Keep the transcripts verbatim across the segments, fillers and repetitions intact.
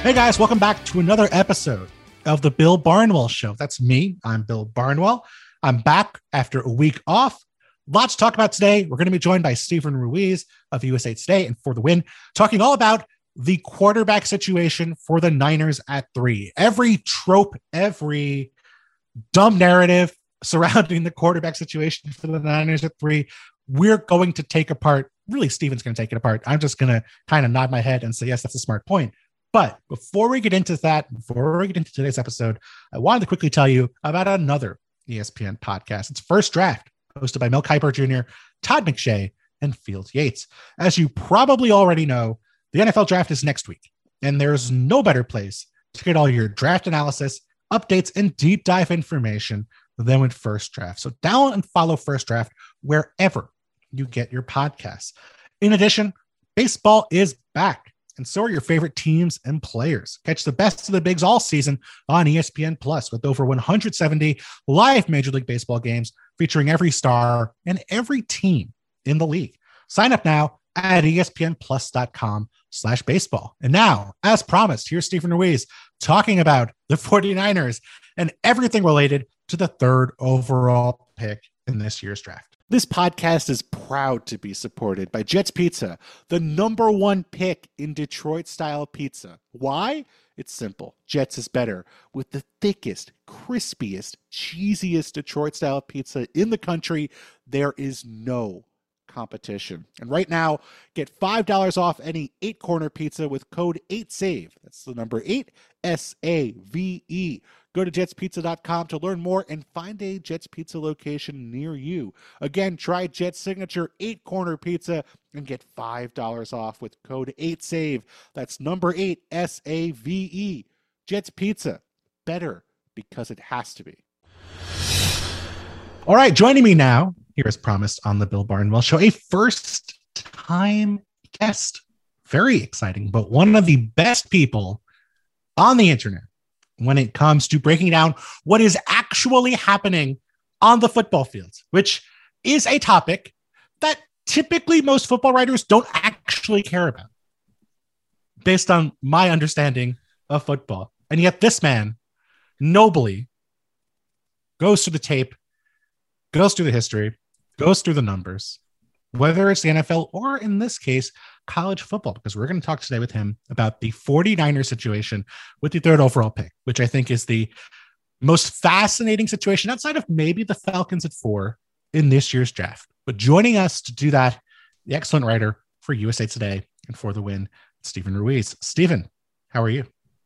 Hey guys, welcome back to another episode of the Bill Barnwell Show. That's me. I'm Bill Barnwell. I'm back after a week off. Lots to talk about today. We're going to be joined by Steven Ruiz of U S A Today and For the Win, talking all about the quarterback situation for the Niners at three. Every trope, every dumb narrative surrounding the quarterback situation for the Niners at three, we're going to take apart. Really, Steven's going to take it apart. I'm just going to kind of nod my head and say, yes, that's a smart point. But before we get into that, before we get into today's episode, I wanted to quickly tell you about another E S P N podcast. It's First Draft, hosted by Mel Kiper Junior, Todd McShay, and Fields Yates. As you probably already know, the N F L draft is next week, and there's no better place to get all your draft analysis, updates, and deep dive information than with First Draft. So download and follow First Draft wherever you get your podcasts. In addition, baseball is back, and so are your favorite teams and players. Catch the best of the bigs all season on E S P N Plus with over one hundred seventy live Major League Baseball games featuring every star and every team in the league. Sign up now at espnplus.com slash baseball. And now, as promised, here's Steven Ruiz talking about the 49ers and everything related to the third overall pick in this year's draft. This podcast is proud to be supported by Jets Pizza, the number one pick in Detroit-style pizza. Why? It's simple. Jets is better. With the thickest, crispiest, cheesiest Detroit-style pizza in the country, there is no competition. And right now, get five dollars off any eight-corner pizza with code eight save. That's the number eight, S A V E. Go to jets pizza dot com to learn more and find a Jets Pizza location near you. Again, try Jets Signature eight-corner pizza and get five dollars off with code eight save. That's number eight, S A V E. Jets Pizza. Better because it has to be. All right, joining me now, here as promised on the Bill Barnwell Show, a first-time guest. Very exciting, but one of the best people on the internet when it comes to breaking down what is actually happening on the football fields, which is a topic that typically most football writers don't actually care about, based on my understanding of football. And yet this man nobly goes through the tape, goes through the history, goes through the numbers, whether it's the N F L or, in this case, college football, because we're going to talk today with him about the 49ers situation with the third overall pick, which I think is the most fascinating situation outside of maybe the Falcons at four in this year's draft. But joining us to do that, the excellent writer for U S A Today and For the Win, Steven Ruiz. Steven, how are you?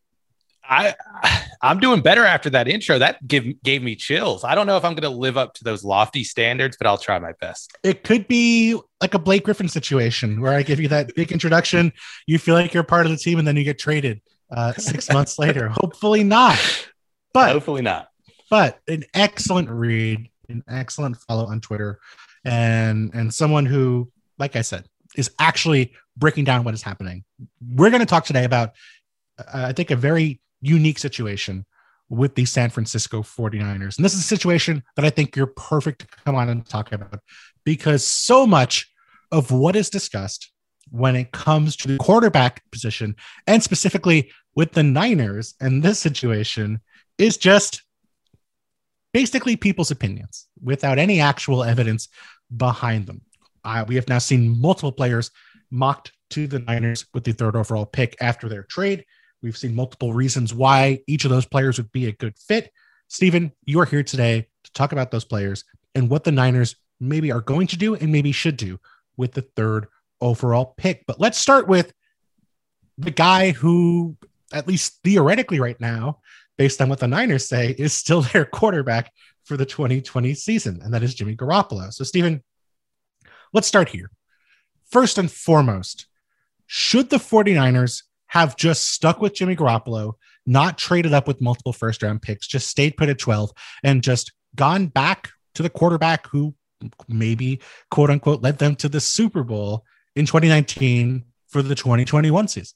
I, I'm doing better after that intro. That give, gave me chills. I don't know if I'm going to live up to those lofty standards, but I'll try my best. It could be like a Blake Griffin situation where I give you that big introduction. You feel like you're part of the team and then you get traded uh, six months later. Hopefully not. But hopefully not. But an excellent read, an excellent follow on Twitter, and, and someone who, like I said, is actually breaking down what is happening. We're going to talk today about, uh, I think, a very unique situation with the San Francisco 49ers. And this is a situation that I think you're perfect to come on and talk about, because so much of what is discussed when it comes to the quarterback position, and specifically with the Niners and this situation, is just basically people's opinions without any actual evidence behind them. Uh, we have now seen multiple players mocked to the Niners with the third overall pick after their trade. We've seen multiple reasons why each of those players would be a good fit. Steven, you are here today to talk about those players and what the Niners maybe are going to do and maybe should do with the third overall pick. But let's start with the guy who, at least theoretically right now, based on what the Niners say, is still their quarterback for the twenty twenty season, and that is Jimmy Garoppolo. So, Steven, let's start here. First and foremost, should the 49ers have just stuck with Jimmy Garoppolo, not traded up with multiple first round picks, just stayed put at twelve and just gone back to the quarterback who maybe, quote unquote, led them to the Super Bowl in twenty nineteen for the twenty twenty-one season?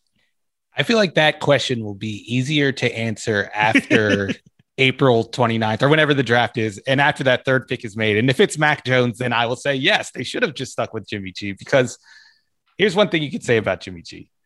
I feel like that question will be easier to answer after April twenty-ninth or whenever the draft is. And after that third pick is made. And if it's Mac Jones, then I will say, yes, they should have just stuck with Jimmy G, because here's one thing you could say about Jimmy G.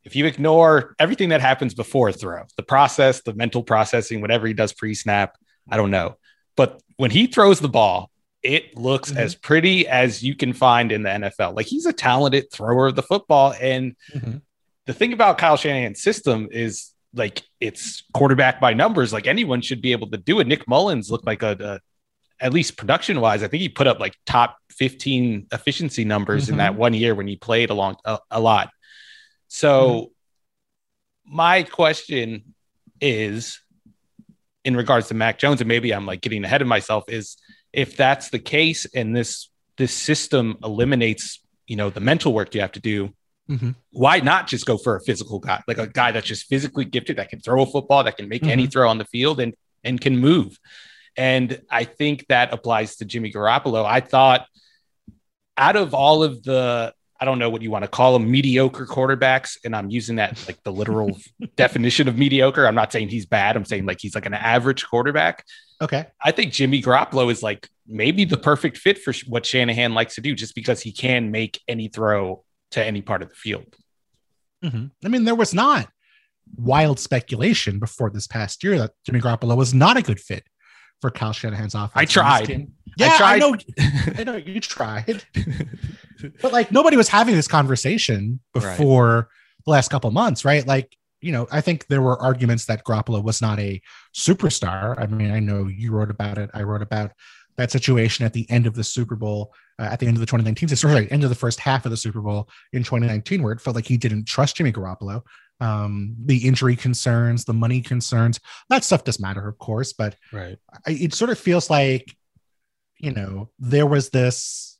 if you ignore everything that happens before a throw, the process, the mental processing, whatever he does pre-snap, I don't know. But when he throws the ball, it looks mm-hmm. as pretty as you can find in the N F L. Like, he's a talented thrower of the football. And mm-hmm. the thing about Kyle Shanahan's system is, like, it's quarterback by numbers. Like, anyone should be able to do it. Nick Mullins looked like a, a at least production wise, I think he put up like top fifteen efficiency numbers mm-hmm. in that one year when he played along a, a lot. So mm-hmm. my question is, in regards to Mac Jones, and maybe I'm like getting ahead of myself, is if that's the case and this, this system eliminates, you know, the mental work you have to do, mm-hmm. why not just go for a physical guy, like a guy that's just physically gifted, that can throw a football, that can make mm-hmm. any throw on the field and, and can move. And I think that applies to Jimmy Garoppolo. I thought out of all of the, I don't know what you want to call them, mediocre quarterbacks, and I'm using that like the literal definition of mediocre. I'm not saying he's bad. I'm saying like he's like an average quarterback. Okay. I think Jimmy Garoppolo is like maybe the perfect fit for what Shanahan likes to do, just because he can make any throw to any part of the field. Mm-hmm. I mean, there was not wild speculation before this past year that Jimmy Garoppolo was not a good fit for Kyle Shanahan's offense. I tried. Yeah, I, tried. I know. I know you tried, but like nobody was having this conversation before right. the last couple of months, right? Like, you know, I think there were arguments that Garoppolo was not a superstar. I mean, I know you wrote about it. I wrote about that situation at the end of the Super Bowl, uh, at the end of the twenty nineteen, sorry, end of the first half of the Super Bowl in twenty nineteen, where it felt like he didn't trust Jimmy Garoppolo. Um, the injury concerns, the money concerns, that stuff does matter, of course, but right. I, it sort of feels like, you know, there was this,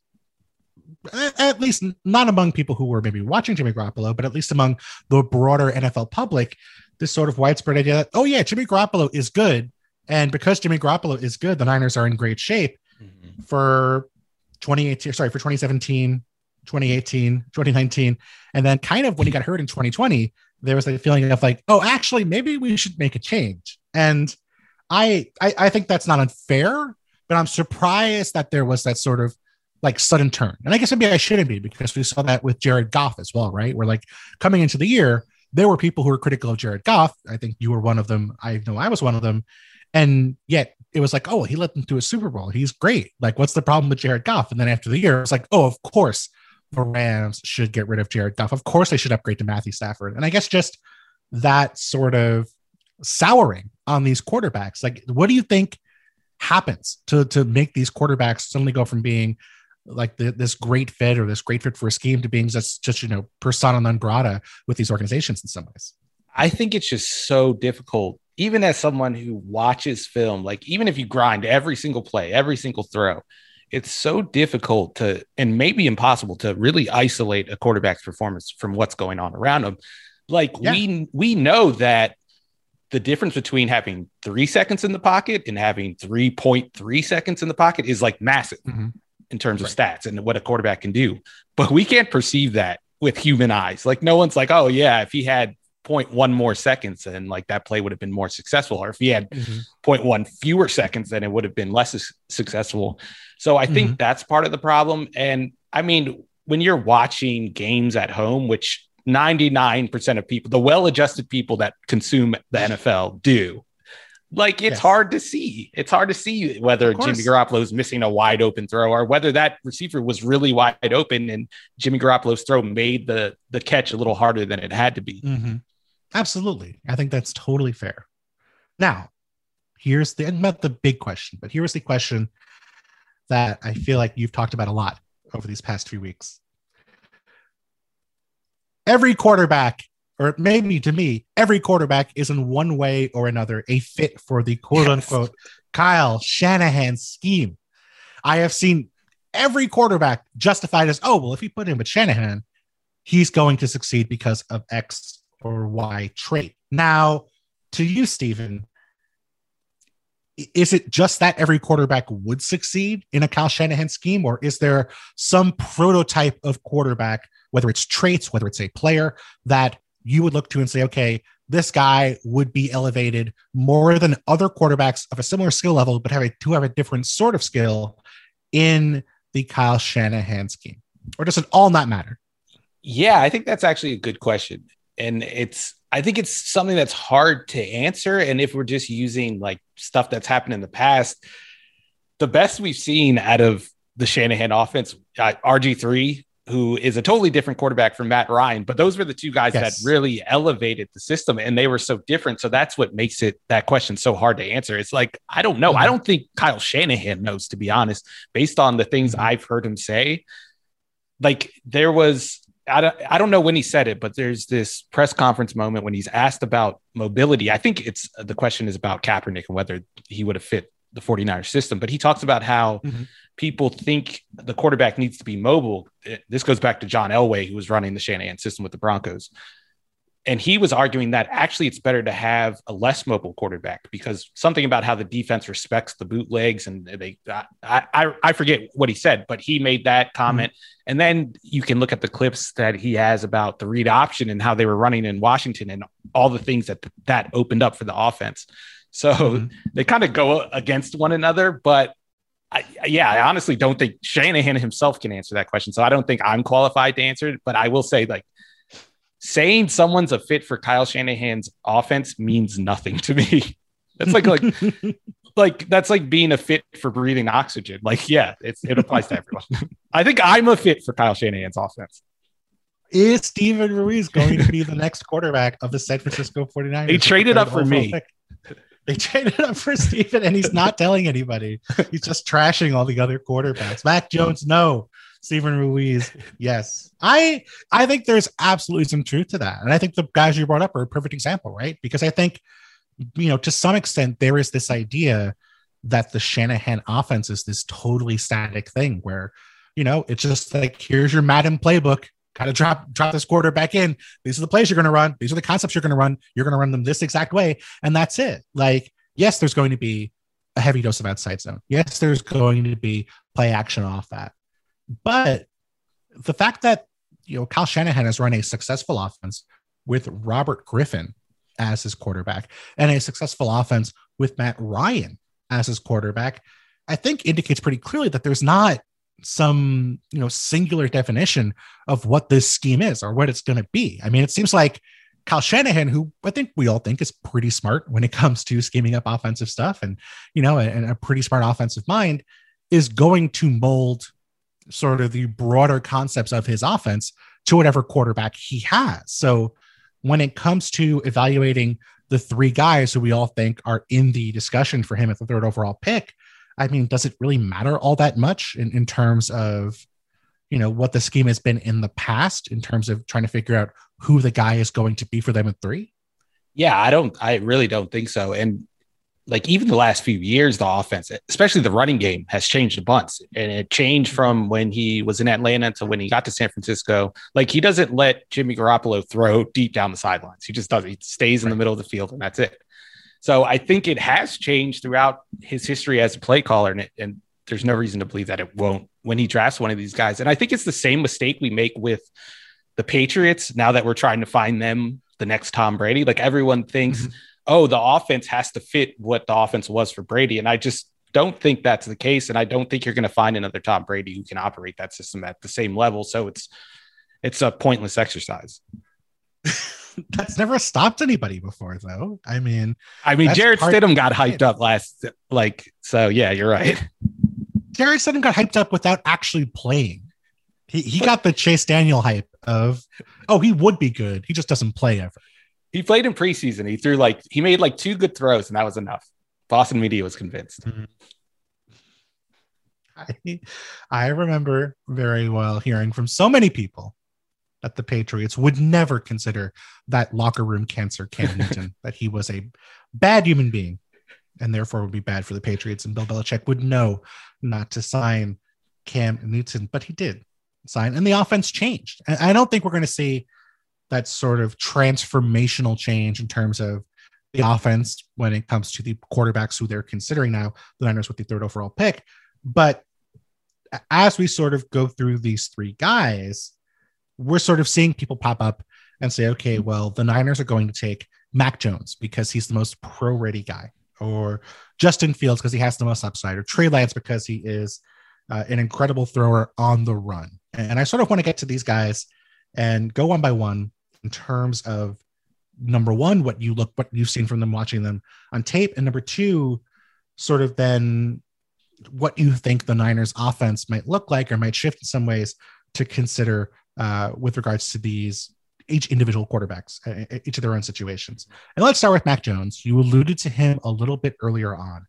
at least not among people who were maybe watching Jimmy Garoppolo, but at least among the broader N F L public, this sort of widespread idea that, oh yeah, Jimmy Garoppolo is good. And because Jimmy Garoppolo is good, the Niners are in great shape mm-hmm. for twenty eighteen, sorry, for twenty seventeen, twenty eighteen, twenty nineteen. And then kind of when he got hurt in twenty twenty, there was a feeling of like, oh, actually, maybe we should make a change. And I, I, I think that's not unfair, but I'm surprised that there was that sort of like sudden turn. And I guess maybe I shouldn't be, because we saw that with Jared Goff as well, right? Where like coming into the year, there were people who were critical of Jared Goff. I think you were one of them. I know I was one of them. And yet it was like, oh, he led them to a Super Bowl. He's great. Like, what's the problem with Jared Goff? And then after the year, it's like, oh, of course, the Rams should get rid of Jared Goff. Of course, they should upgrade to Matthew Stafford. And I guess just that sort of souring on these quarterbacks. Like, what do you think happens to, to make these quarterbacks suddenly go from being like the, this great fit or this great fit for a scheme to being just, just, you know, persona non grata with these organizations in some ways? I think it's just so difficult, even as someone who watches film, like even if you grind every single play, every single throw, it's so difficult to, and maybe impossible to really isolate a quarterback's performance from what's going on around him. Like yeah. we, we know that the difference between having three seconds in the pocket and having three point three seconds in the pocket is like massive mm-hmm. in terms right. of stats and what a quarterback can do. But we can't perceive that with human eyes. Like no one's like, oh yeah, if he had zero point one more seconds and like that play would have been more successful, or if he had mm-hmm. zero point one fewer seconds, then it would have been less su- successful. So I think mm-hmm. that's part of the problem. And I mean, when you're watching games at home, which ninety-nine percent of people, the well-adjusted people that consume the N F L do, like it's yes. hard to see. It's hard to see whether Jimmy Garoppolo is missing a wide open throw or whether that receiver was really wide open and Jimmy Garoppolo's throw made the, the catch a little harder than it had to be. Mm-hmm. Absolutely. I think that's totally fair. Now, here's the, not the big question, but here's the question that I feel like you've talked about a lot over these past few weeks. Every quarterback, or maybe to me, every quarterback is in one way or another a fit for the quote yes. unquote Kyle Shanahan scheme. I have seen every quarterback justified as, oh, well, if you put him with Shanahan, he's going to succeed because of X or Y trait. Now, to you, Stephen, is it just that every quarterback would succeed in a Kyle Shanahan scheme, or is there some prototype of quarterback, whether it's traits, whether it's a player, that you would look to and say, okay, this guy would be elevated more than other quarterbacks of a similar skill level, but have a, to have a different sort of skill in the Kyle Shanahan scheme? Or does it all not matter? Yeah, I think that's actually a good question. And it's, I think it's something that's hard to answer. And if we're just using like stuff that's happened in the past, the best we've seen out of the Shanahan offense, uh, R G three, who is a totally different quarterback from Matt Ryan, but those were the two guys yes. that really elevated the system, and they were so different. So that's what makes it, that question, so hard to answer. It's like, I don't know. Mm-hmm. I don't think Kyle Shanahan knows, to be honest, based on the things mm-hmm. I've heard him say. Like there was, I don't, I don't know when he said it, but there's this press conference moment when he's asked about mobility. I think it's, the question is about Kaepernick and whether he would have fit the 49ers system, but he talks about how mm-hmm. people think the quarterback needs to be mobile. This goes back to John Elway, who was running the Shanahan system with the Broncos. And he was arguing that actually it's better to have a less mobile quarterback, because something about how the defense respects the bootlegs, and they, I, I, I forget what he said, but he made that comment. Mm-hmm. And then you can look at the clips that he has about the read option and how they were running in Washington and all the things that that opened up for the offense. So mm-hmm. they kind of go against one another, but I, yeah, I honestly don't think Shanahan himself can answer that question. So I don't think I'm qualified to answer it, but I will say, like, saying someone's a fit for Kyle Shanahan's offense means nothing to me. That's like, like, like that's like being a fit for breathing oxygen. Like, yeah, it's, it applies to everyone. I think I'm a fit for Kyle Shanahan's offense. Is Steven Ruiz going to be the next quarterback of the San Francisco 49ers? They traded up for me. Pick? They traded up for Steven, and he's not telling anybody. He's just trashing all the other quarterbacks. Mac Jones, no. Steven Ruiz, yes. I I think there's absolutely some truth to that. And I think the guys you brought up are a perfect example, right? Because I think, you know, to some extent, there is this idea that the Shanahan offense is this totally static thing where, you know, it's just like, here's your Madden playbook. Kind of drop drop this quarterback in. These are the plays you're going to run. These are the concepts you're going to run. You're going to run them this exact way. And that's it. Like, yes, there's going to be a heavy dose of outside zone. Yes, there's going to be play action off that. But the fact that, you know, Kyle Shanahan has run a successful offense with Robert Griffin as his quarterback and a successful offense with Matt Ryan as his quarterback, I think indicates pretty clearly that there's not some, you know, singular definition of what this scheme is or what it's going to be. I mean, it seems like Kyle Shanahan, who I think we all think is pretty smart when it comes to scheming up offensive stuff and, you know, and a pretty smart offensive mind, is going to mold sort of the broader concepts of his offense to whatever quarterback he has. So when it comes to evaluating the three guys who we all think are in the discussion for him at the third overall pick, I mean, does it really matter all that much in, in terms of, you know, what the scheme has been in the past in terms of trying to figure out who the guy is going to be for them at three? Yeah, I don't, I really don't think so. And like even the last few years, the offense, especially the running game, has changed a bunch. And it changed from when he was in Atlanta to when he got to San Francisco. Like he doesn't let Jimmy Garoppolo throw deep down the sidelines. He just does. He stays in the middle of the field and that's it. So I think it has changed throughout his history as a play caller. And, it, and there's no reason to believe that it won't when he drafts one of these guys. And I think it's the same mistake we make with the Patriots now that we're trying to find them the next Tom Brady. Like everyone thinks, mm-hmm. oh, the offense has to fit what the offense was for Brady. And I just don't think that's the case. And I don't think you're going to find another Tom Brady who can operate that system at the same level. So it's, it's a pointless exercise. That's never stopped anybody before though. I mean, I mean, Jarrett Stidham got hyped up last, like, so yeah, you're right. Jarrett Stidham got hyped up without actually playing. He he got the Chase Daniel hype of, oh, he would be good. He just doesn't play ever. He played in preseason. He threw like, he made like two good throws and that was enough. Boston media was convinced. Mm-hmm. I, I remember very well hearing from so many people that the Patriots would never consider that locker room cancer Cam Newton, that he was a bad human being and therefore would be bad for the Patriots. And Bill Belichick would know not to sign Cam Newton, but he did sign and the offense changed. And I don't think we're going to see that sort of transformational change in terms of the offense when it comes to the quarterbacks who they're considering now, the Niners with the third overall pick. But as we sort of go through these three guys, we're sort of seeing people pop up and say, okay, well, the Niners are going to take Mac Jones because he's the most pro-ready guy, or Justin Fields because he has the most upside, or Trey Lance because he is uh, an incredible thrower on the run. And I sort of want to get to these guys and go one by one in terms of number one, what you look, what you've seen from them watching them on tape, and number two, sort of then what you think the Niners offense might look like or might shift in some ways to consider uh, with regards to these each individual quarterbacks, uh, each of their own situations. And let's start with Mac Jones. You alluded to him a little bit earlier on.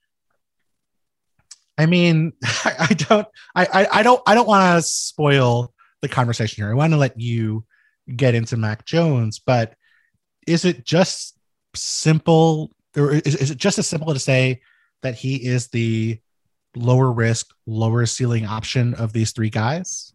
I mean, I, I don't, I, I, I don't, I don't want to spoil the conversation here. I want to let you get into Mac Jones, but is it just simple, or is, is it just as simple to say that he is the lower risk, lower ceiling option of these three guys?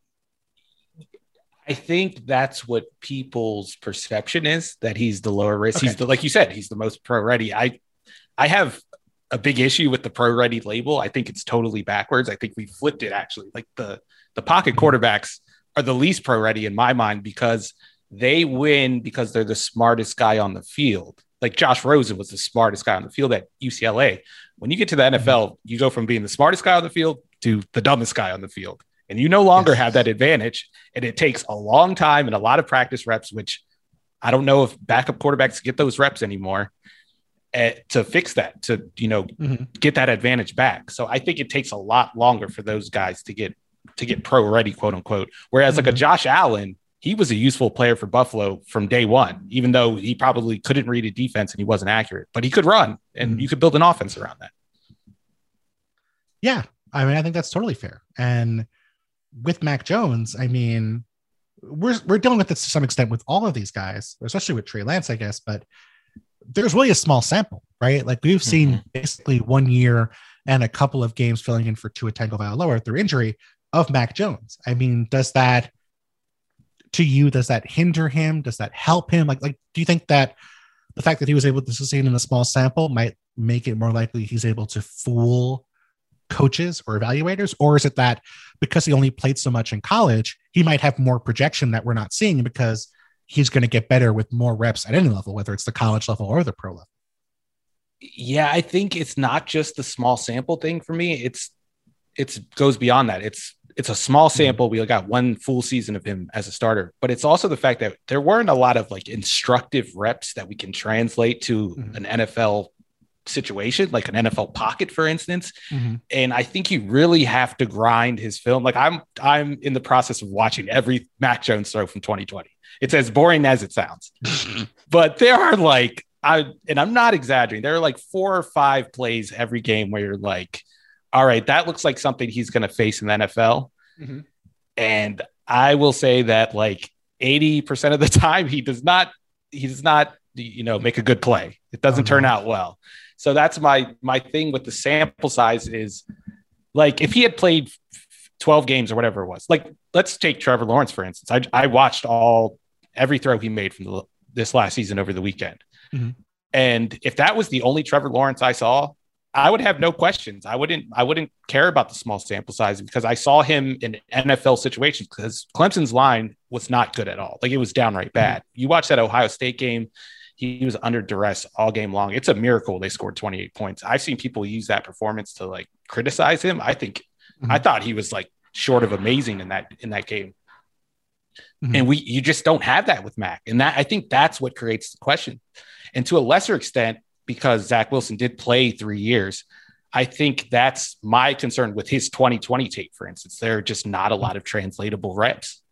I think that's what people's perception is, that he's the lower risk. Okay. He's the, like you said, he's the most pro ready. I, I have a big issue with the pro ready label. I think it's totally backwards. I think we flipped it actually. Like the, the pocket quarterbacks are the least pro ready in my mind because they win because they're the smartest guy on the field. Like Josh Rosen was the smartest guy on the field at U C L A. When you get to the N F L, you go from being the smartest guy on the field to the dumbest guy on the field. And you no longer yes. have that advantage. And it takes a long time and a lot of practice reps, which I don't know if backup quarterbacks get those reps anymore uh, to fix that, to, you know, mm-hmm. get that advantage back. So I think it takes a lot longer for those guys to get, to get pro ready, quote unquote. Whereas mm-hmm. like a Josh Allen, he was a useful player for Buffalo from day one, even though he probably couldn't read a defense and he wasn't accurate, but he could run and mm-hmm. you could build an offense around that. Yeah. I mean, I think that's totally fair. And with Mac Jones, I mean, we're we're dealing with this to some extent with all of these guys, especially with Trey Lance, I guess, but there's really a small sample, right? Like we've seen mm-hmm. basically one year and a couple of games filling in for Tua Tagovailoa through injury of Mac Jones. I mean, does that, to you, does that hinder him? Does that help him? Like, like, do you think that the fact that he was able to sustain in a small sample might make it more likely he's able to fool coaches or evaluators? Or is it that because he only played so much in college, he might have more projection that we're not seeing because he's going to get better with more reps at any level, whether it's the college level or the pro level? Yeah, I think it's not just the small sample thing for me. It's, it's goes beyond that. It's, it's a small sample. We got one full season of him as a starter, but it's also the fact that there weren't a lot of like instructive reps that we can translate to mm-hmm. an N F L situation, like an N F L pocket, for instance. Mm-hmm. And I think you really have to grind his film. Like I'm, I'm in the process of watching every Mac Jones throw from twenty twenty. It's as boring as it sounds, but there are like, I, and I'm not exaggerating. There are like four or five plays every game where you're like, all right, that looks like something he's going to face in the N F L. Mm-hmm. And I will say that like eighty percent of the time he does not, he does not, you know, make a good play. It doesn't oh, turn no. out well. So that's my, my thing with the sample size is like, if he had played twelve games or whatever it was, like, let's take Trevor Lawrence, for instance. I, I watched all, every throw he made from the, this last season over the weekend. Mm-hmm. And if that was the only Trevor Lawrence I saw, I would have no questions. I wouldn't, I wouldn't care about the small sample size because I saw him in N F L situations because Clemson's line was not good at all. Like it was downright bad. Mm-hmm. You watch that Ohio State game, he was under duress all game long. It's a miracle they scored twenty-eight points. I've seen people use that performance to like criticize him. I think, mm-hmm. I thought he was like short of amazing in that, in that game. Mm-hmm. And we, you just don't have that with Mac. And that, I think that's what creates the question. And to a lesser extent, because Zach Wilson did play three years, I think that's my concern with his twenty twenty tape, for instance. There are just not a lot of translatable reps.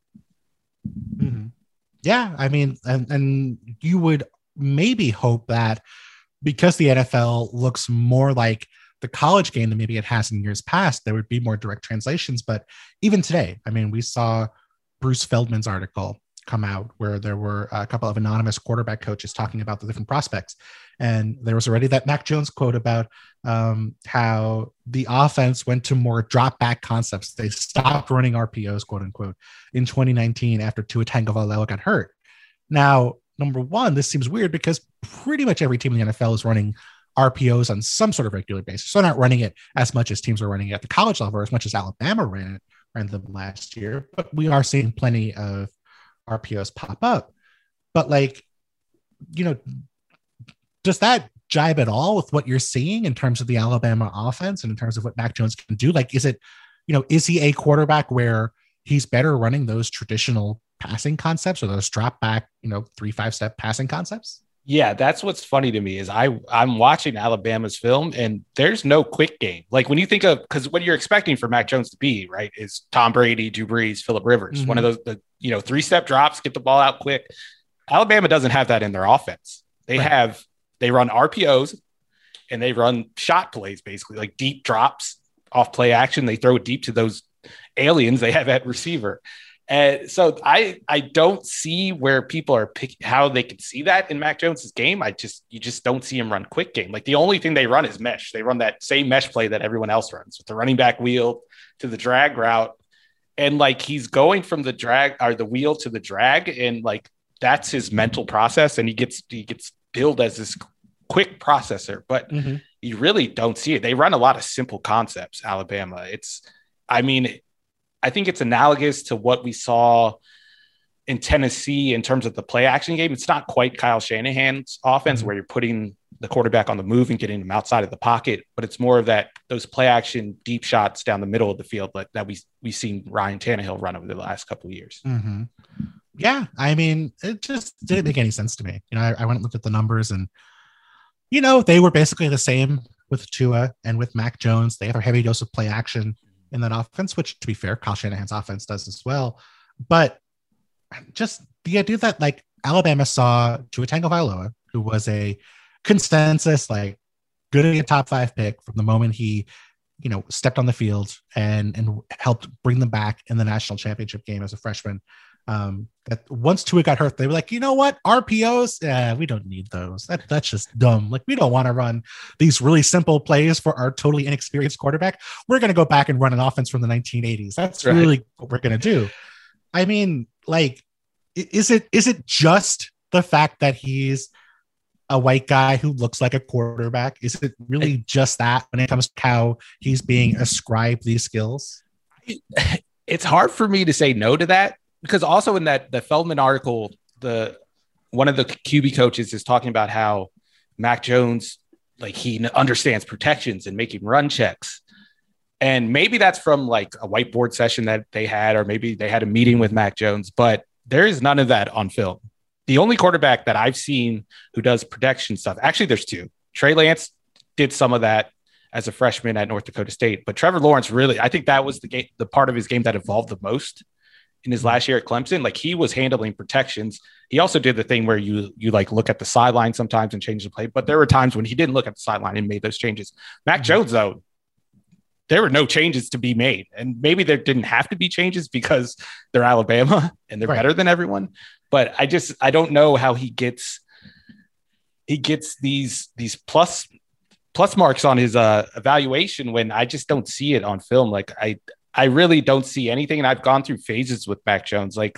Mm-hmm. Yeah. I mean, and, and you would maybe hope that because the N F L looks more like the college game than maybe it has in years past, there would be more direct translations. But even today, I mean, we saw Bruce Feldman's article come out where there were a couple of anonymous quarterback coaches talking about the different prospects. And there was already that Mac Jones quote about um, how the offense went to more drop back concepts. They stopped running R P Os, quote unquote, in twenty nineteen after Tua Tagovailoa got hurt. Now, number one, this seems weird because pretty much every team in the N F L is running R P Os on some sort of regular basis. So not running it as much as teams are running it at the college level or as much as Alabama ran it ran them last year. But we are seeing plenty of R P Os pop up. But like, you know, does that jibe at all with what you're seeing in terms of the Alabama offense and in terms of what Mac Jones can do? Like, is it, you know, is he a quarterback where he's better running those traditional passing concepts or those drop back, you know, three, five step passing concepts? Yeah, that's what's funny to me is I I'm watching Alabama's film and there's no quick game. Like when you think of, because what you're expecting for Mac Jones to be, right, is Tom Brady, Drew Brees, Phillip Rivers, mm-hmm. one of those, the, you know, three step drops, get the ball out quick. Alabama doesn't have that in their offense. They right. have, they run R P Os and they run shot plays, basically like deep drops off play action. They throw it deep to those aliens they have at receiver. And so I I don't see where people are picking how they can see that in Mac Jones's game. I just you just don't see him run quick game. Like the only thing they run is mesh. They run that same mesh play that everyone else runs with the running back wheel to the drag route. And like he's going from the drag or the wheel to the drag, and like that's his mental process. And he gets he gets billed as this quick processor, but mm-hmm. you really don't see it. They run a lot of simple concepts, Alabama. It's I mean. I think it's analogous to what we saw in Tennessee in terms of the play action game. It's not quite Kyle Shanahan's offense mm-hmm. where you're putting the quarterback on the move and getting him outside of the pocket, but it's more of that those play action deep shots down the middle of the field that, that we we've seen Ryan Tannehill run over the last couple of years. Mm-hmm. Yeah, I mean, it just didn't make any sense to me. You know, I, I went and looked at the numbers, and you know they were basically the same with Tua and with Mac Jones. They have a heavy dose of play action in that offense, which to be fair, Kyle Shanahan's offense does as well. But just the idea that like Alabama saw Tua Tagovailoa, who was a consensus, like good at a top five pick from the moment he, you know, stepped on the field and, and helped bring them back in the national championship game as a freshman. Um, that once Tua got hurt, they were like, you know what, R P Os, yeah, we don't need those. That that's just dumb. Like we don't want to run these really simple plays for our totally inexperienced quarterback. We're going to go back and run an offense from the nineteen eighties. That's right. Really what we're going to do. I mean, like, is it is it just the fact that he's a white guy who looks like a quarterback? Is it really just that when it comes to how he's being ascribed these skills? It's hard for me to say no to that. Because also in that the Feldman article, the one of the Q B coaches is talking about how Mac Jones, like he understands protections and making run checks. And maybe that's from like a whiteboard session that they had, or maybe they had a meeting with Mac Jones, but there is none of that on film. The only quarterback that I've seen who does protection stuff, actually there's two. Trey Lance did some of that as a freshman at North Dakota State, but Trevor Lawrence really, I think that was the game, the part of his game that evolved the most. In his last year at Clemson, like he was handling protections. He also did the thing where you you like look at the sideline sometimes and change the play, but there were times when he didn't look at the sideline and made those changes. Mac mm-hmm. Jones, though, there were no changes to be made, and maybe there didn't have to be changes because they're Alabama and they're right. better than everyone. But I just I don't know how he gets he gets these these plus plus marks on his uh, evaluation when I just don't see it on film. Like I. I really don't see anything. And I've gone through phases with Mac Jones. Like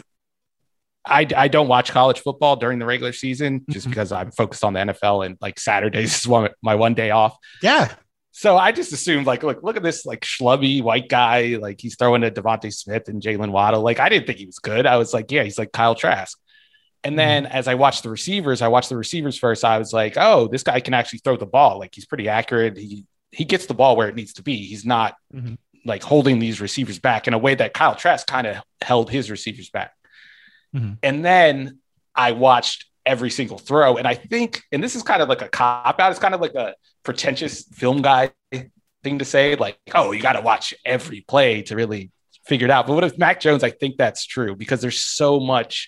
I, I don't watch college football during the regular season just mm-hmm. because I'm focused on the N F L, and like Saturdays is one, my one day off. Yeah. So I just assumed like, look, look at this like schlubby white guy. Like he's throwing to Devontae Smith and Jalen Waddle. Like I didn't think he was good. I was like, yeah, he's like Kyle Trask. And then mm-hmm. as I watched the receivers, I watched the receivers first. I was like, oh, this guy can actually throw the ball. Like he's pretty accurate. He, he gets the ball where it needs to be. He's not mm-hmm. like holding these receivers back in a way that Kyle Trask kind of held his receivers back. Mm-hmm. And then I watched every single throw. And I think, and this is kind of like a cop out. It's kind of like a pretentious film guy thing to say, like, oh, you got to watch every play to really figure it out. But what if Mac Jones, I think that's true because there's so much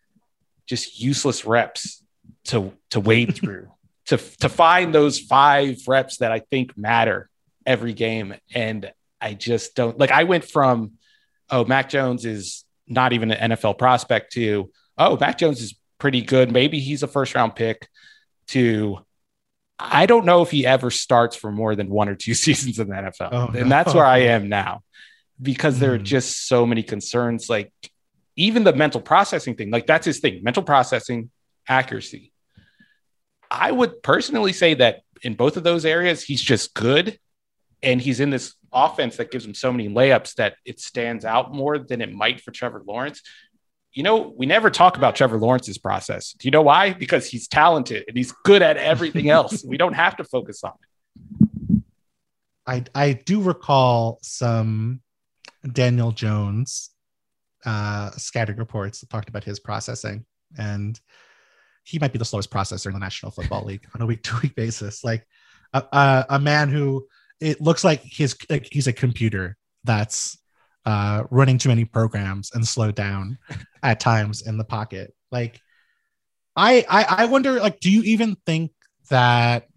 just useless reps to, to wade through to, to find those five reps that I think matter every game. And I just don't like, I went from, oh, Mac Jones is not even an N F L prospect to, oh, Mac Jones is pretty good. Maybe he's a first round pick to, I don't know if he ever starts for more than one or two seasons in the N F L. Oh, and no. That's where I am now because there are just so many concerns. Like even the mental processing thing, like that's his thing, mental processing, accuracy. I would personally say that in both of those areas, he's just good. And he's in this offense that gives him so many layups that it stands out more than it might for Trevor Lawrence. You know, we never talk about Trevor Lawrence's process. Do you know why? Because he's talented and he's good at everything else. We don't have to focus on it. I I do recall some Daniel Jones uh, scattered reports that talked about his processing, and he might be the slowest processor in the National Football League on a week to week basis. Like a, a, a man who it looks like his like he's a computer that's uh, running too many programs and slowed down at times in the pocket. Like I, I I wonder, like, do you even think that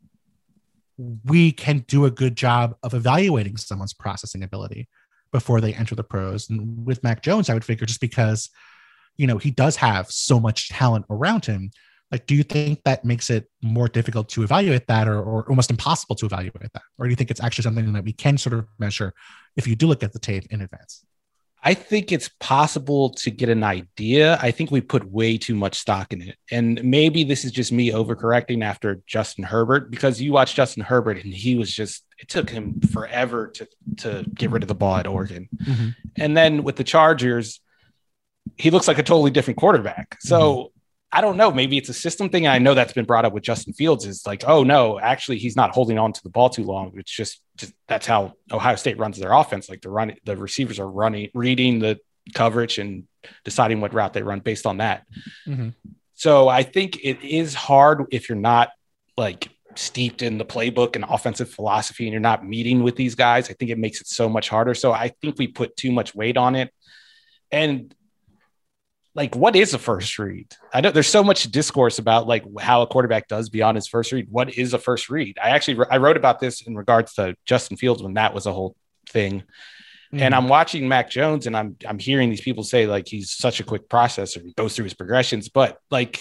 we can do a good job of evaluating someone's processing ability before they enter the pros? And with Mac Jones, I would figure just because, you know, he does have so much talent around him, like, do you think that makes it more difficult to evaluate that, or, or almost impossible to evaluate that? Or do you think it's actually something that we can sort of measure if you do look at the tape in advance? I think it's possible to get an idea. I think we put way too much stock in it. And maybe this is just me overcorrecting after Justin Herbert, because you watch Justin Herbert and he was just, it took him forever to, to get rid of the ball at Oregon. Mm-hmm. And then with the Chargers, he looks like a totally different quarterback. So mm-hmm. I don't know. Maybe it's a system thing. I know that's been brought up with Justin Fields is like, oh no, actually he's not holding on to the ball too long. It's just, just that's how Ohio State runs their offense. Like the run, the receivers are running, reading the coverage and deciding what route they run based on that. Mm-hmm. So I think it is hard if you're not like steeped in the playbook and offensive philosophy and you're not meeting with these guys. I think it makes it so much harder. So I think we put too much weight on it. And like, what is a first read? I know there's so much discourse about like how a quarterback does beyond his first read. What is a first read? I actually, I wrote about this in regards to Justin Fields when that was a whole thing. Mm. And I'm watching Mac Jones and I'm, I'm hearing these people say like, he's such a quick processor. He goes through his progressions, but like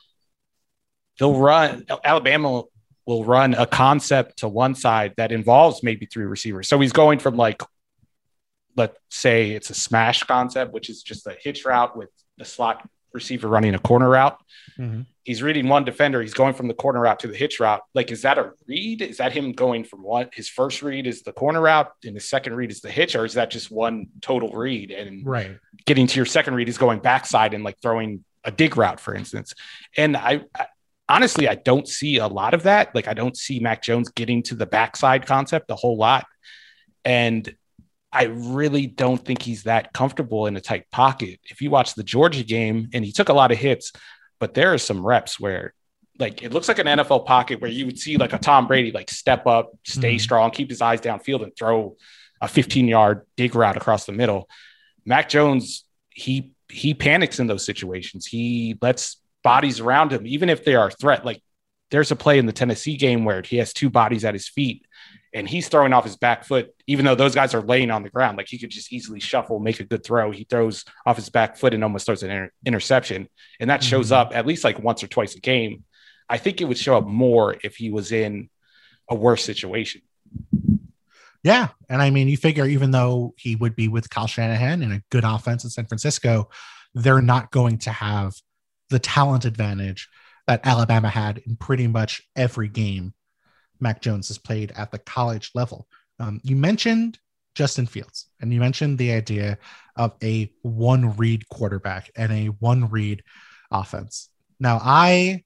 they'll run, Alabama will run a concept to one side that involves maybe three receivers. So he's going from like, let's say it's a smash concept, which is just a hitch route with the slot receiver running a corner route. Mm-hmm. He's reading one defender. He's going from the corner route to the hitch route. Like, is that a read? Is that him going from what his first read is the corner route and his second read is the hitch, or is that just one total read? And right. getting to your second read is going backside and like throwing a dig route, for instance. And I, I honestly, I don't see a lot of that. Like, I don't see Mac Jones getting to the backside concept a whole lot. And I really don't think he's that comfortable in a tight pocket. If you watch the Georgia game, and he took a lot of hits, but there are some reps where like, it looks like an N F L pocket where you would see like a Tom Brady, like step up, stay mm-hmm. strong, keep his eyes downfield and throw a fifteen yard dig route across the middle. Mac Jones, he, he panics in those situations. He lets bodies around him, even if they are a threat. Like there's a play in the Tennessee game where he has two bodies at his feet and he's throwing off his back foot, even though those guys are laying on the ground. Like he could just easily shuffle, make a good throw. He throws off his back foot and almost throws an inter- interception. And that shows mm-hmm. up at least like once or twice a game. I think it would show up more if he was in a worse situation. Yeah. And I mean, you figure even though he would be with Kyle Shanahan in a good offense in San Francisco, they're not going to have the talent advantage that Alabama had in pretty much every game Mac Jones has played at the college level. Um, you mentioned Justin Fields, and you mentioned the idea of a one read quarterback and a one read offense. Now, I,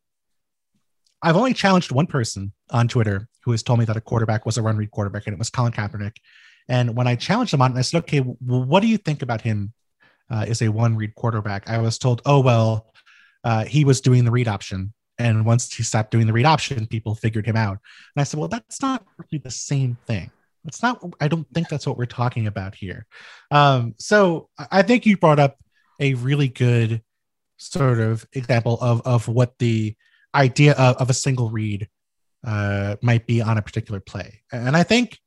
I've only challenged one person on Twitter who has told me that a quarterback was a one read quarterback, and it was Colin Kaepernick. And when I challenged him on it, I said, okay, well, what do you think about him uh, as a one read quarterback? I was told, oh, well, uh, he was doing the read option. And once he stopped doing the read option, people figured him out. And I said, well, that's not really the same thing. It's not, I don't think that's what we're talking about here. Um, so I think you brought up a really good sort of example of, of what the idea of, of a single read uh, might be on a particular play. And I think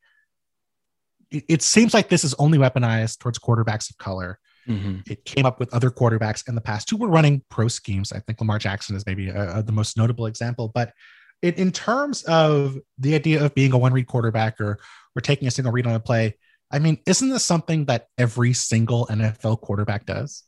it, it seems like this is only weaponized towards quarterbacks of color. Mm-hmm. It came up with other quarterbacks in the past who were running pro schemes. I think Lamar Jackson is maybe a, a, the most notable example. But it, in terms of the idea of being a one-read quarterback or, or taking a single read on a play, I mean, isn't this something that every single N F L quarterback does?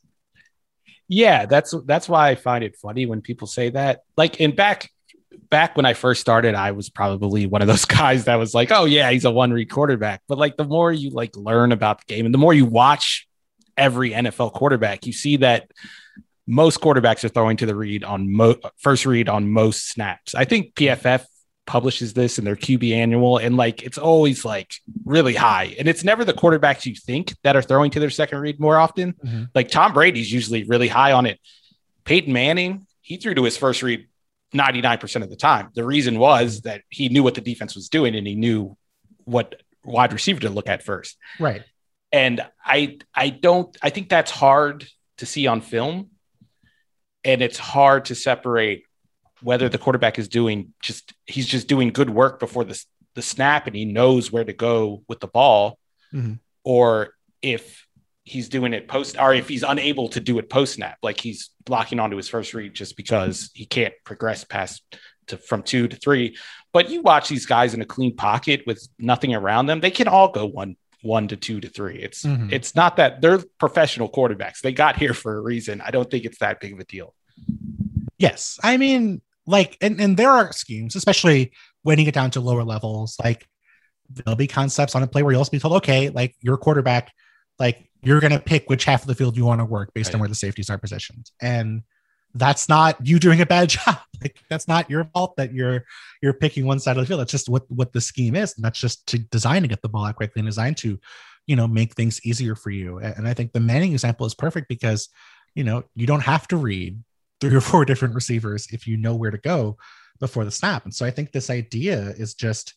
Yeah, that's that's why I find it funny when people say that. Like in back back when I first started, I was probably one of those guys that was like, oh yeah, he's a one-read quarterback. But like the more you like learn about the game and the more you watch every N F L quarterback, you see that most quarterbacks are throwing to the read on mo- first read on most snaps. I think P F F publishes this in their Q B annual, and like it's always like really high, and it's never the quarterbacks you think that are throwing to their second read more often. Mm-hmm. Like Tom Brady's usually really high on it. Peyton Manning, he threw to his first read ninety-nine percent of the time. The reason was that he knew what the defense was doing, and he knew what wide receiver to look at first. Right. And I I don't I think that's hard to see on film, and it's hard to separate whether the quarterback is doing just he's just doing good work before the the snap and he knows where to go with the ball, mm-hmm. or if he's doing it post, or if he's unable to do it post snap, like he's blocking onto his first read just because he can't progress past to from two to three. But you watch these guys in a clean pocket with nothing around them, they can all go one one to two to three. It's mm-hmm. it's not that they're professional quarterbacks. They got here for a reason. I don't think it's that big of a deal. Yes. I mean, like, and, and there are schemes, especially when you get down to lower levels, like there'll be concepts on a play where you'll also be told, okay, like your quarterback, like you're going to pick which half of the field you want to work based right. on where the safeties are positioned. And that's not you doing a bad job. Like that's not your fault that you're, you're picking one side of the field. That's just what, what the scheme is. And that's just to design to get the ball out quickly and designed to, you know, make things easier for you. And I think the Manning example is perfect because, you know, you don't have to read three or four different receivers if you know where to go before the snap. And so I think this idea is just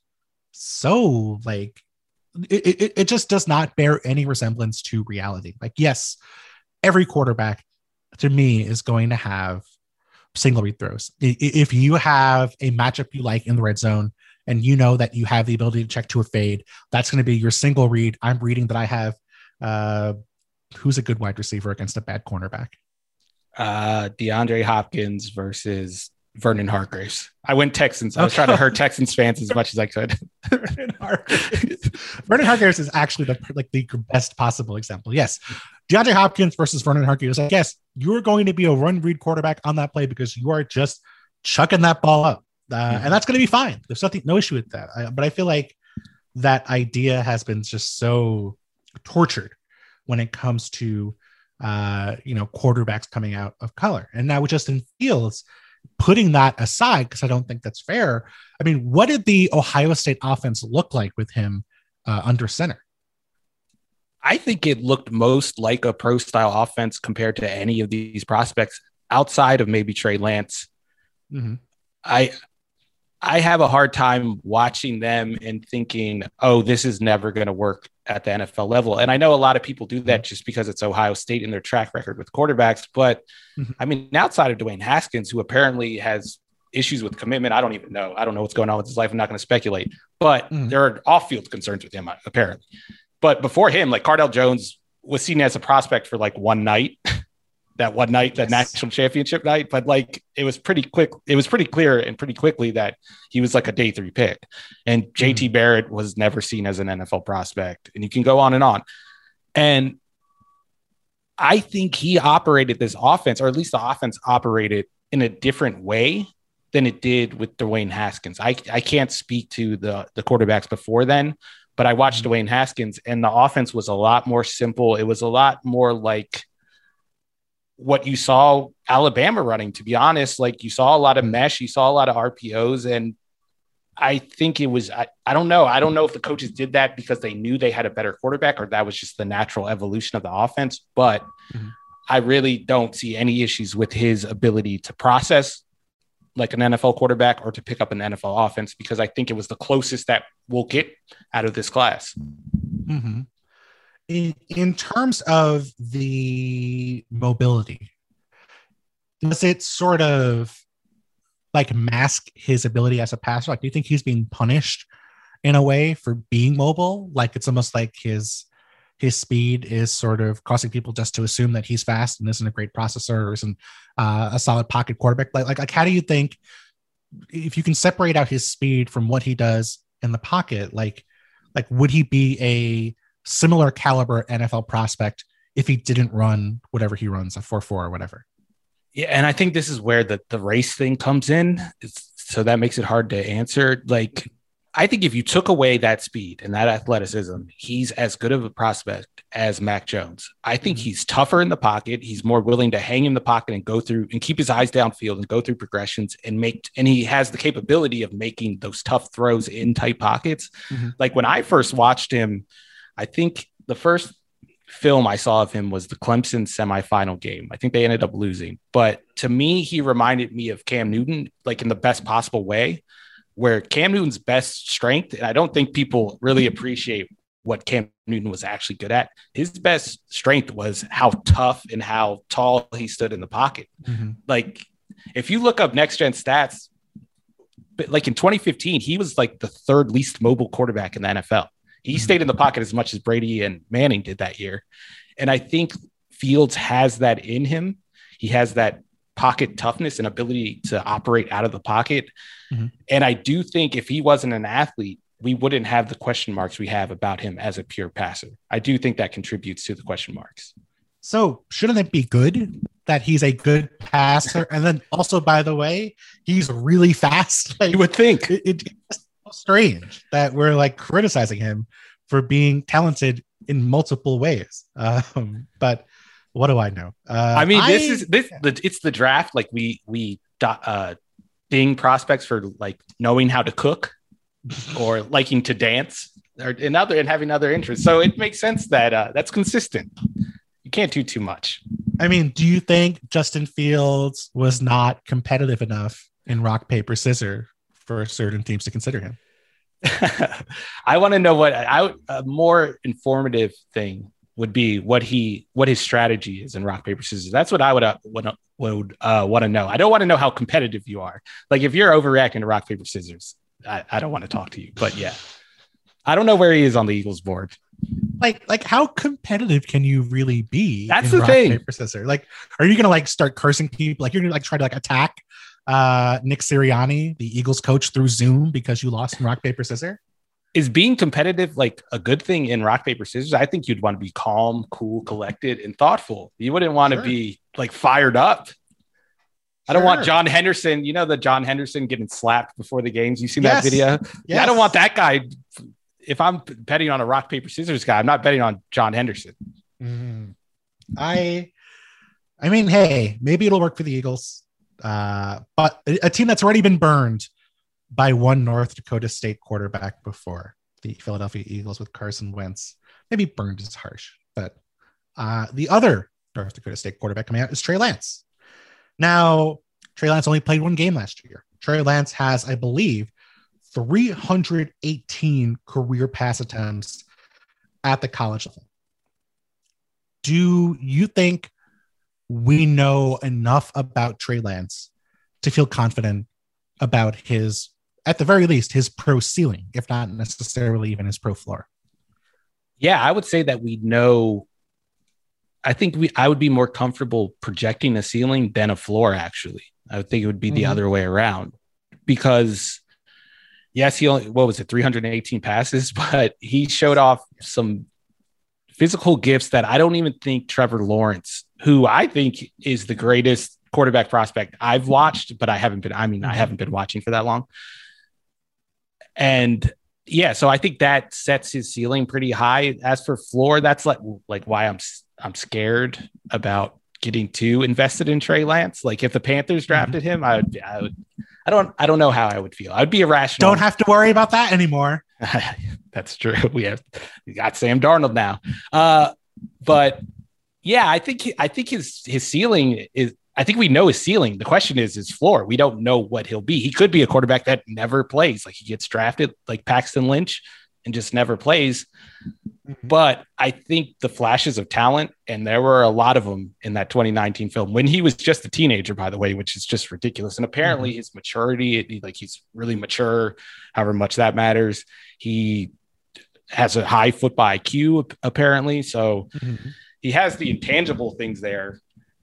so like, it, it, it just does not bear any resemblance to reality. Like, yes, every quarterback to me is going to have single read throws. If you have a matchup you like in the red zone and you know that you have the ability to check to a fade, that's going to be your single read. I'm reading that I have uh, who's a good wide receiver against a bad cornerback. Uh, DeAndre Hopkins versus Vernon Hargreaves. I went Texans. I was okay. trying to hurt Texans fans as much as I could. Vernon Hargreaves. Vernon Hargreaves is actually the like the best possible example. Yes. DeAndre Hopkins versus Vernon Hargreaves. I guess you're going to be a run read quarterback on that play because you are just chucking that ball up. Uh, mm-hmm. And that's going to be fine. There's nothing, no issue with that. I, but I feel like that idea has been just so tortured when it comes to, uh, you know, quarterbacks coming out of color. And now with Justin Fields, putting that aside, because I don't think that's fair. I mean, what did the Ohio State offense look like with him uh, under center? I think it looked most like a pro style offense compared to any of these prospects outside of maybe Trey Lance. Mm-hmm. I, I have a hard time watching them and thinking, oh, this is never going to work at the N F L level. And I know a lot of people do that just because it's Ohio State and their track record with quarterbacks. But mm-hmm. I mean, outside of Dwayne Haskins, who apparently has issues with commitment, I don't even know. I don't know what's going on with his life. I'm not going to speculate, but mm-hmm. there are off-field concerns with him, apparently. But before him, like Cardale Jones was seen as a prospect for like one night, that one night, yes. that national championship night. But like, it was pretty quick. It was pretty clear and pretty quickly that he was like a day three pick. And J T mm-hmm. Barrett was never seen as an N F L prospect. And you can go on and on. And I think he operated this offense, or at least the offense operated in a different way than it did with Dwayne Haskins. I, I can't speak to the, the quarterbacks before then, but I watched mm-hmm. Dwayne Haskins and the offense was a lot more simple. It was a lot more like what you saw Alabama running, to be honest. Like you saw a lot of mesh, you saw a lot of R P Os. And I think it was, I, I don't know. I don't know if the coaches did that because they knew they had a better quarterback or that was just the natural evolution of the offense. But mm-hmm. I really don't see any issues with his ability to process like an N F L quarterback or to pick up an N F L offense, because I think it was the closest that we'll get out of this class. Mm-hmm. In, in terms of the mobility, does it sort of like mask his ability as a passer? Like, do you think he's being punished in a way for being mobile? Like it's almost like his his speed is sort of causing people just to assume that he's fast and isn't a great processor or isn't uh, a solid pocket quarterback. Like, like, like, how do you think if you can separate out his speed from what he does in the pocket, like, like would he be a similar caliber N F L prospect if he didn't run whatever he runs, a four four or whatever? Yeah, and I think this is where the, the race thing comes in. It's, so that makes it hard to answer. Like, I think if you took away that speed and that athleticism, he's as good of a prospect as Mac Jones. I think mm-hmm. he's tougher in the pocket. He's more willing to hang in the pocket and go through and keep his eyes downfield and go through progressions and make, and he has the capability of making those tough throws in tight pockets. Mm-hmm. Like when I first watched him, I think the first film I saw of him was the Clemson semifinal game. I think they ended up losing, but to me, he reminded me of Cam Newton, like in the best possible way, where Cam Newton's best strength, and I don't think people really appreciate what Cam Newton was actually good at. His best strength was how tough and how tall he stood in the pocket. Mm-hmm. Like if you look up next gen stats, but like in twenty fifteen, he was like the third least mobile quarterback in the N F L. He mm-hmm. stayed in the pocket as much as Brady and Manning did that year. And I think Fields has that in him. He has that pocket toughness and ability to operate out of the pocket. Mm-hmm. And I do think if he wasn't an athlete, we wouldn't have the question marks we have about him as a pure passer. I do think that contributes to the question marks. So shouldn't it be good that he's a good passer? And then also, by the way, he's really fast. Like, you would think. It, it, it's so strange that we're like criticizing him for being talented in multiple ways. Um, but what do I know? Uh, I mean, this I, is this. yeah. The, it's the draft. Like we we uh, ding prospects for like knowing how to cook or liking to dance or and other and having other interests. So it makes sense that uh, that's consistent. You can't do too much. I mean, do you think Justin Fields was not competitive enough in rock, paper, scissors for certain teams to consider him? I want to know what I a more informative thing would be what he what his strategy is in rock, paper, scissors. That's what I would uh, would, would uh, want to know. I don't want to know how competitive you are. Like if you're overreacting to rock, paper, scissors, I, I don't want to talk to you. But yeah, I don't know where he is on the Eagles board. Like, like how competitive can you really be? That's in the rock, thing. Paper, scissors? Like, are you gonna like start cursing people? Like, you're gonna like try to like attack uh, Nick Sirianni, the Eagles coach, through Zoom because you lost in rock, paper, scissors? Is being competitive like a good thing in rock, paper, scissors? I think you'd want to be calm, cool, collected, and thoughtful. You wouldn't want sure. to be like fired up. I don't sure. want John Henderson. You know the John Henderson getting slapped before the games. You seen yes. that video? Yes. Yeah, I don't want that guy. If I'm betting on a rock, paper, scissors guy, I'm not betting on John Henderson. Mm. I, I mean, hey, maybe it'll work for the Eagles, uh, but a, a team that's already been burned by one North Dakota State quarterback before, the Philadelphia Eagles with Carson Wentz. Maybe burned is harsh, but uh, the other North Dakota State quarterback coming out is Trey Lance. Now, Trey Lance only played one game last year. Trey Lance has, I believe, three hundred eighteen career pass attempts at the college level. Do you think we know enough about Trey Lance to feel confident about his, at the very least, his pro ceiling, if not necessarily even his pro floor? Yeah, I would say that we know. I think we, I would be more comfortable projecting a ceiling than a floor. Actually, I would think it would be mm-hmm. the other way around because yes, he only, what was it? three hundred eighteen passes, but he showed off some physical gifts that I don't even think Trevor Lawrence, who I think is the greatest quarterback prospect I've watched, but I haven't been, I mean, I haven't been watching for that long. And yeah, so I think that sets his ceiling pretty high. As for floor, that's like, like why I'm, I'm scared about getting too invested in Trey Lance. Like if the Panthers drafted him, I would, I would, I don't, I don't know how I would feel. I would be irrational. Don't have to worry about that anymore. That's true. We have, we got Sam Darnold now. Uh, but yeah, I think, I think his, his ceiling is, I think we know his ceiling. The question is his floor. We don't know what he'll be. He could be a quarterback that never plays. Like he gets drafted like Paxton Lynch and just never plays. Mm-hmm. But I think the flashes of talent, and there were a lot of them in that twenty nineteen film when he was just a teenager, by the way, which is just ridiculous. And apparently mm-hmm. his maturity, like he's really mature, however much that matters. He has a high football I Q apparently. So mm-hmm. he has the intangible things there.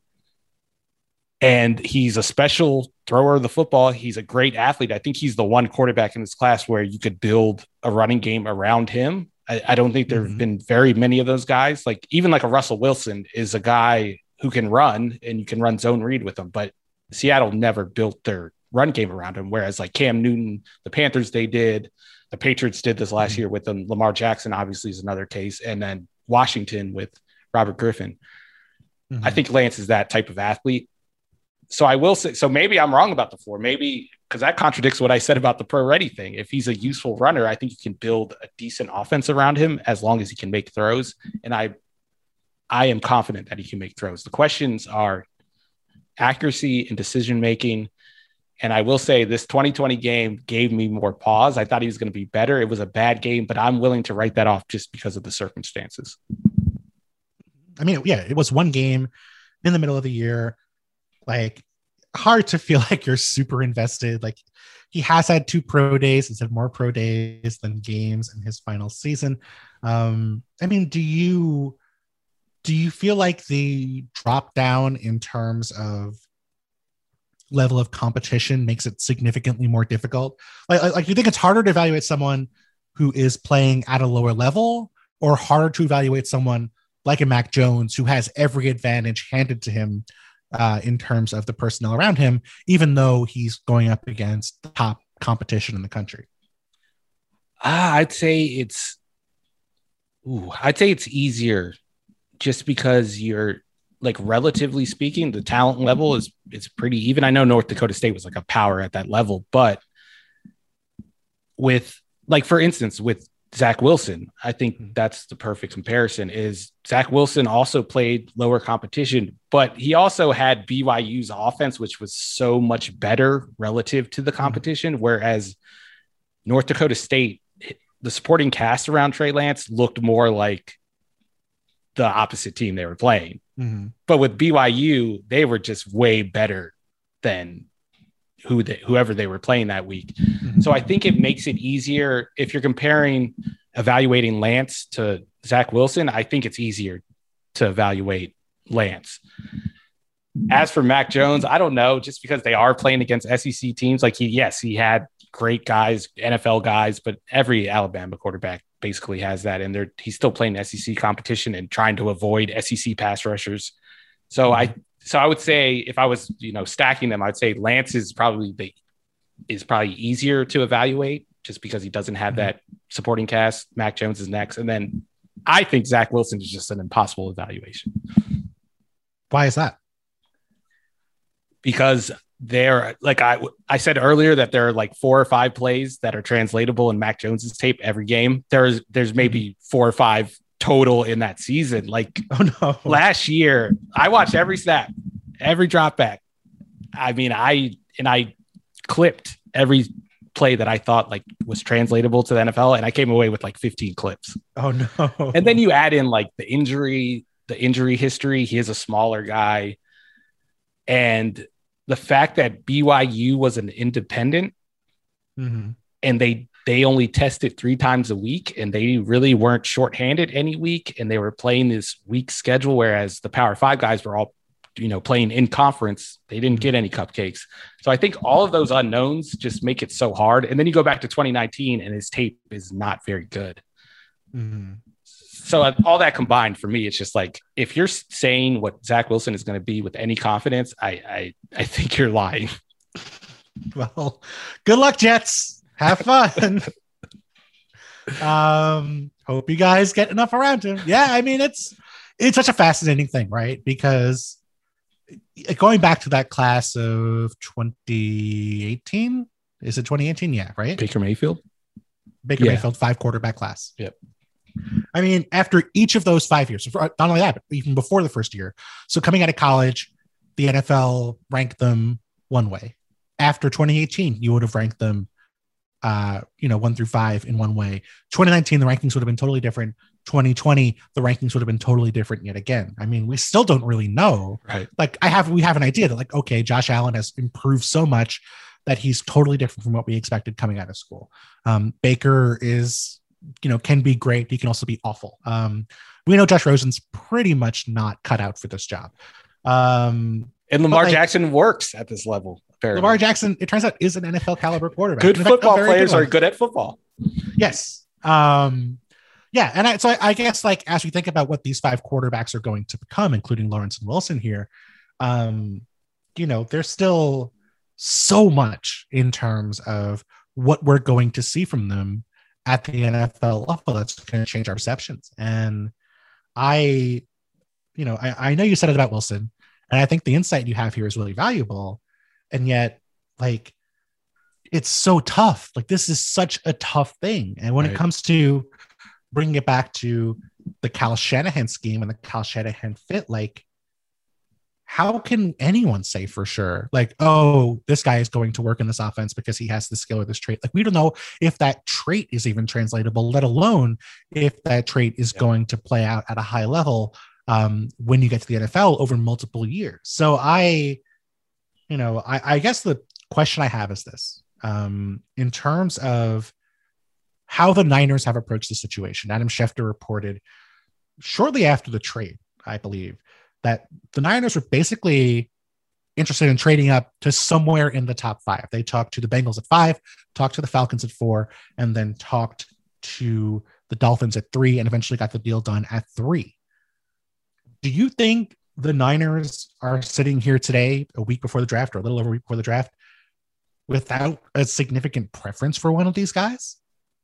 And he's a special thrower of the football. He's a great athlete. I think he's the one quarterback in this class where you could build a running game around him. I, I don't think there have mm-hmm. been very many of those guys. Like even like a Russell Wilson is a guy who can run and you can run zone read with him. But Seattle never built their run game around him. Whereas like Cam Newton, the Panthers, they did. The Patriots did this last Mm-hmm. year with them. Lamar Jackson obviously is another case, and then Washington with Robert Griffin. Mm-hmm. I think Lance is that type of athlete. So I will say, so maybe I'm wrong about the four, maybe because that contradicts what I said about the pro ready thing. If he's a useful runner, I think you can build a decent offense around him as long as he can make throws. And I, I am confident that he can make throws. The questions are accuracy and decision-making. And I will say this twenty twenty game gave me more pause. I thought he was going to be better. It was a bad game, but I'm willing to write that off just because of the circumstances. I mean, yeah, it was one game in the middle of the year. Like, hard to feel like you're super invested. Like, he has had two pro days. He's had more pro days than games in his final season. Um, I mean, do you do you feel like the drop down in terms of level of competition makes it significantly more difficult? Like, like, like, do you think it's harder to evaluate someone who is playing at a lower level, or harder to evaluate someone like a Mac Jones who has every advantage handed to him uh, in terms of the personnel around him, even though he's going up against the top competition in the country? Ah, I'd say it's, ooh, I'd say it's easier just because you're, like, relatively speaking, the talent level is is pretty even. I know North Dakota State was like a power at that level, but with, like, for instance, with Zach Wilson, I think that's the perfect comparison. Is Zach Wilson also played lower competition, but he also had B Y U's offense, which was so much better relative to the competition. Whereas North Dakota State, the supporting cast around Trey Lance looked more like the opposite team they were playing. Mm-hmm. But with B Y U, they were just way better than who they, whoever they were playing that week. Mm-hmm. So I think it makes it easier if you're comparing evaluating Lance to Zach Wilson. I think it's easier to evaluate Lance. As for Mac Jones, I don't know, just because they are playing against S E C teams. Like, he, yes, he had great guys, N F L guys, but every Alabama quarterback basically has that. And they're, he's still playing S E C competition and trying to avoid S E C pass rushers. So I, so I would say if I was, you know, stacking them, I'd say Lance is probably the, is probably easier to evaluate just because he doesn't have that supporting cast. Mac Jones is next. And then I think Zach Wilson is just an impossible evaluation. Why is that? Because there, like I, I said earlier, that there are like four or five plays that are translatable in Mac Jones's tape every game. There's, there's maybe four or five total in that season. Like, oh no, last year I watched every snap, every drop back. I mean, I, and I clipped every play that I thought like was translatable to the N F L. And I came away with like fifteen clips. Oh no. And then you add in like the injury, the injury history. He is a smaller guy. And the fact that B Y U was an independent mm-hmm. and they, they only tested three times a week and they really weren't shorthanded any week. And they were playing this week schedule, whereas the Power Five guys were all, you know, playing in conference. They didn't get any cupcakes. So I think all of those unknowns just make it so hard. And then you go back to twenty nineteen and his tape is not very good. Mm-hmm. So uh, all that combined for me, it's just like, if you're saying what Zach Wilson is going to be with any confidence, I, I, I think you're lying. Well, good luck, Jets. Have fun. um, hope you guys get enough around him. Yeah, I mean, it's it's such a fascinating thing, right? Because going back to that class of twenty eighteen, is it twenty eighteen? Yeah, right. Baker Mayfield. Baker Yeah. Mayfield, five quarterback class. Yep. I mean, after each of those five years, not only that, but even before the first year. So coming out of college, the N F L ranked them one way. After twenty eighteen, you would have ranked them, uh, you know, one through five in one way. twenty nineteen, the rankings would have been totally different. twenty twenty, the rankings would have been totally different yet again. I mean, we still don't really know. Right. Like, I have, we have an idea that, like, okay, Josh Allen has improved so much that he's totally different from what we expected coming out of school. Um, Baker is, you know, can be great. He can also be awful. Um, we know Josh Rosen's pretty much not cut out for this job. Um, And Lamar like, Jackson works at this level. Apparently. Lamar Jackson, it turns out, is an N F L caliber quarterback. Good In fact, a football very players good are one. good at football. Yes. Um, yeah. And I, so I, I guess, like, as we think about what these five quarterbacks are going to become, including Lawrence and Wilson here, um, you know, there's still so much in terms of what we're going to see from them at the N F L level that's going to change our perceptions. And I, you know, I, I know you said it about Wilson, and I think the insight you have here is really valuable. And yet, like, it's so tough. Like, this is such a tough thing. And when right. it comes to bringing it back to the Kyle Shanahan scheme and the Kyle Shanahan fit, like, how can anyone say for sure, like, oh, this guy is going to work in this offense because he has the skill or this trait? Like, we don't know if that trait is even translatable, let alone if that trait is yeah. going to play out at a high level um, when you get to the N F L over multiple years. So I, you know, I, I guess the question I have is this, um, in terms of how the Niners have approached the situation. Adam Schefter reported shortly after the trade, I believe, that the Niners were basically interested in trading up to somewhere in the top five. They talked to the Bengals at five, talked to the Falcons at four, and then talked to the Dolphins at three, and eventually got the deal done at three. Do you think the Niners are sitting here today, a week before the draft, or a little over a week before the draft, without a significant preference for one of these guys?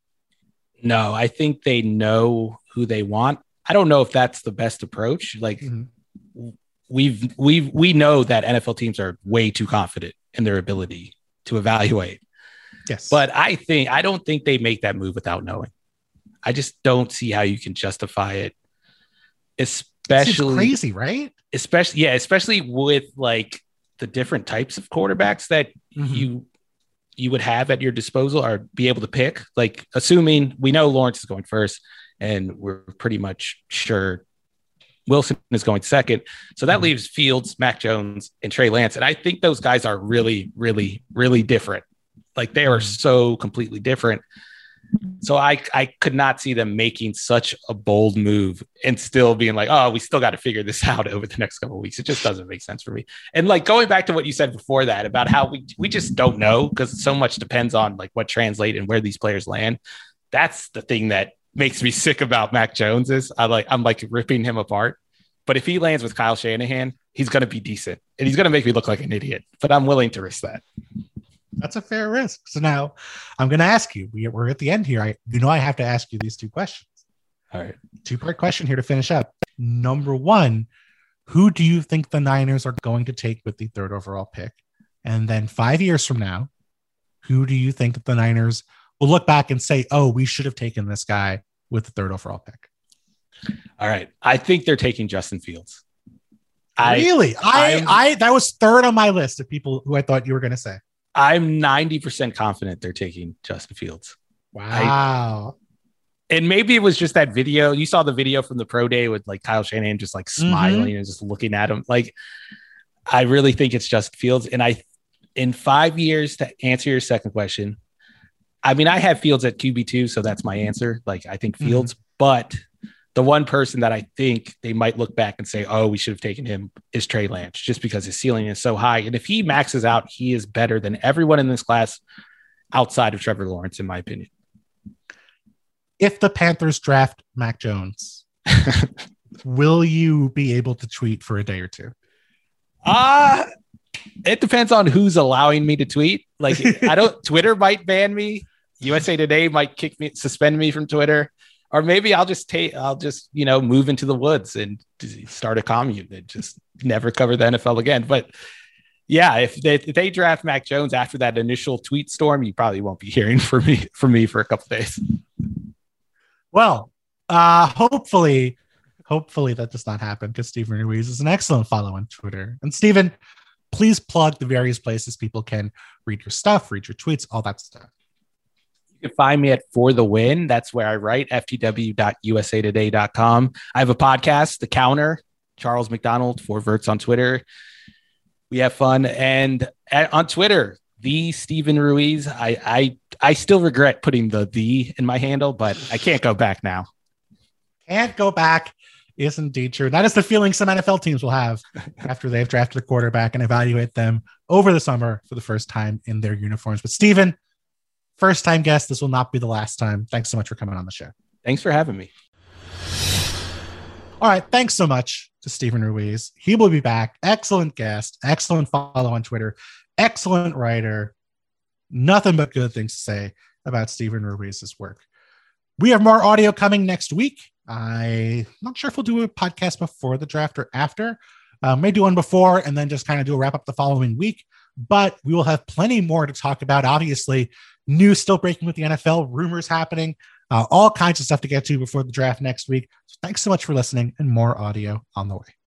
No, I think they know who they want. I don't know if that's the best approach. Like, mm-hmm. We've we've we know that N F L teams are way too confident in their ability to evaluate. Yes. But I think I don't think they make that move without knowing. I just don't see how you can justify it. Especially crazy, right? Especially yeah, especially with like the different types of quarterbacks that mm-hmm. you you would have at your disposal or be able to pick. Like, assuming we know Lawrence is going first and we're pretty much sure Wilson is going second. So that mm-hmm. leaves Fields, Mac Jones, and Trey Lance. And I think those guys are really, really, really different. Like, they are so completely different. So I, I could not see them making such a bold move and still being like, oh, we still got to figure this out over the next couple of weeks. It just doesn't make sense for me. And like, going back to what you said before that about how we, we just don't know, because so much depends on like what translate and where these players land. That's the thing that makes me sick about Mac Jones is I like, I'm like ripping him apart. But if he lands with Kyle Shanahan, he's going to be decent and he's going to make me look like an idiot, but I'm willing to risk that. That's a fair risk. So now I'm going to ask you, we, we're at the end here. I, you know, I have to ask you these two questions. All right. Two part question here to finish up. Number one, who do you think the Niners are going to take with the third overall pick? And then five years from now, who do you think that the Niners will look back and say, oh, we should have taken this guy with the third overall pick? All right. I think they're taking Justin Fields. Really? I, I, I, that was third on my list of people who I thought you were going to say. I'm ninety percent confident they're taking Justin Fields. Wow. I, and maybe it was just that video. You saw the video from the pro day with like Kyle Shanahan just like smiling mm-hmm. and just looking at him. Like, I really think it's Justin Fields. And I, in five years, to answer your second question, I mean, I have Fields at Q B two, so that's my answer. Like, I think Fields, mm-hmm. but the one person that I think they might look back and say, oh, we should have taken him is Trey Lance, just because his ceiling is so high. And if he maxes out, he is better than everyone in this class outside of Trevor Lawrence, in my opinion. If the Panthers draft Mac Jones, will you be able to tweet for a day or two? Uh, it depends on who's allowing me to tweet. Like, I don't, Twitter might ban me. U S A Today might kick me, suspend me from Twitter. Or maybe I'll just take, I'll just, you know, move into the woods and start a commune and just never cover the N F L again. But yeah, if they, if they draft Mac Jones after that initial tweet storm, you probably won't be hearing from me, from me for a couple of days. Well, uh, hopefully, hopefully that does not happen, because Steven Ruiz is an excellent follow on Twitter. And Steven, please plug the various places people can read your stuff, read your tweets, all that stuff. You can find me at For the Win. That's where I write, f t w dot u s a today dot com. I have a podcast, The Counter, Charles McDonald, four verts on Twitter. We have fun. And at, on Twitter, the Steven Ruiz. I, I I still regret putting the the in my handle, but I can't go back now. Can't go back is indeed true. That is the feeling some N F L teams will have after they've drafted a quarterback and evaluate them over the summer for the first time in their uniforms. But Steven, first time guest, this will not be the last time. Thanks so much for coming on the show. Thanks for having me. All right. Thanks so much to Steven Ruiz. He will be back. Excellent guest. Excellent follow on Twitter. Excellent writer. Nothing but good things to say about Steven Ruiz's work. We have more audio coming next week. I'm not sure if we'll do a podcast before the draft or after. Uh, may do one before and then just kind of do a wrap up the following week. But we will have plenty more to talk about. Obviously, news still breaking with the N F L, rumors happening, uh, all kinds of stuff to get to before the draft next week. So thanks so much for listening, and more audio on the way.